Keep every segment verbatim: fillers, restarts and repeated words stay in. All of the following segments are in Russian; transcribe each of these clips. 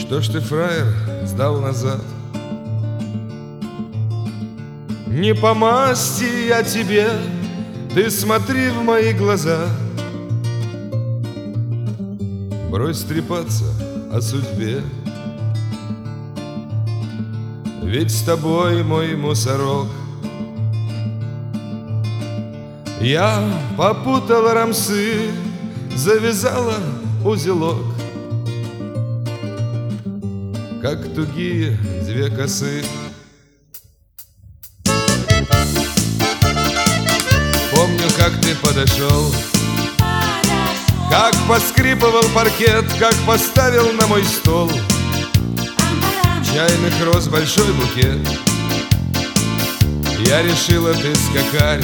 Что ж ты, фраер, сдал назад? Не по масти я тебе, ты смотри в мои глаза. Брось трепаться о судьбе, ведь с тобой мой мусорок. Я попутала рамсы, завязала узелок, как тугие две косы. Помню, как ты подошел, как поскрипывал паркет, как поставил на мой стол чайных роз большой букет. Я решила, ты скакарь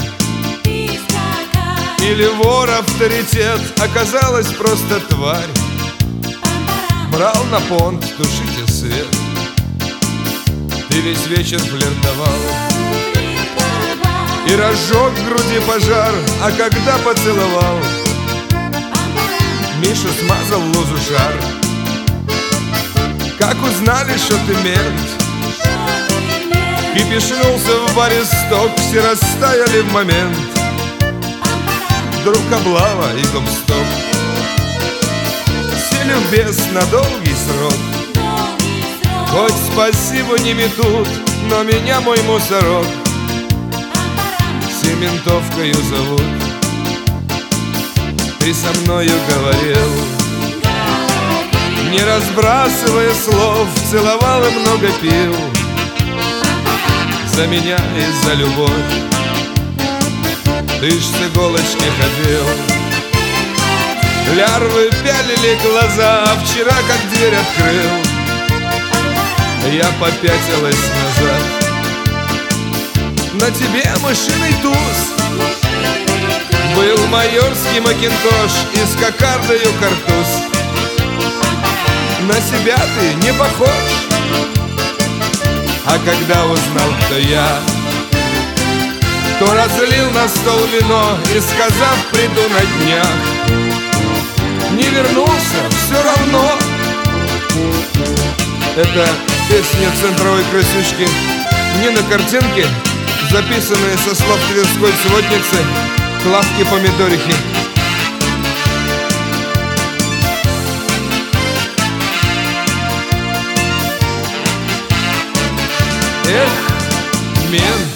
или вор авторитет, оказалась просто тварь. Брал на понт, тушите свет. Ты весь вечер флиртовал и разжег в груди пожар, а когда поцеловал, Миша смазал лузу шар. Как узнали, что ты мент, кипишнулся в баре сток, все растаяли в момент. Вдруг облава и гоп-стоп, сели в бес на долгий срок. Хоть спасибо не метут, но меня мой мусорок Сементовкою зовут. Ты со мною говорил, не разбрасывая слов, целовал и много пил за меня и за любовь. Ты ж с иголочки ходил, лярвы пялили глаза, а вчера как дверь открыл, я попятилась назад. На тебе мышиный туз, был майорский макинтош и с кокардою картуз. На себя ты не похож, а когда узнал, кто я, то разлил на стол вино и, сказав, приду на днях, не вернулся все равно. Это песня центровой красючки, не на картинке, записанная со слов тверской сводницы Клавки Помидорихи. Эх, мент,